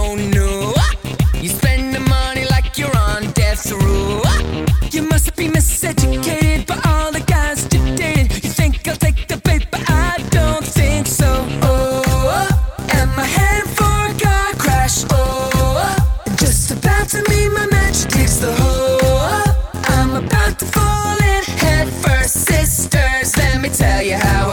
Oh no, you spend the money like you're on death row. You must be miseducated by all the guys you're dating. You think I'll take the bait, but I don't think so. Oh, am I headed for a car crash? Oh, just about to meet my match takes the hole. I'm about to fall in head first, sisters. Let me tell you how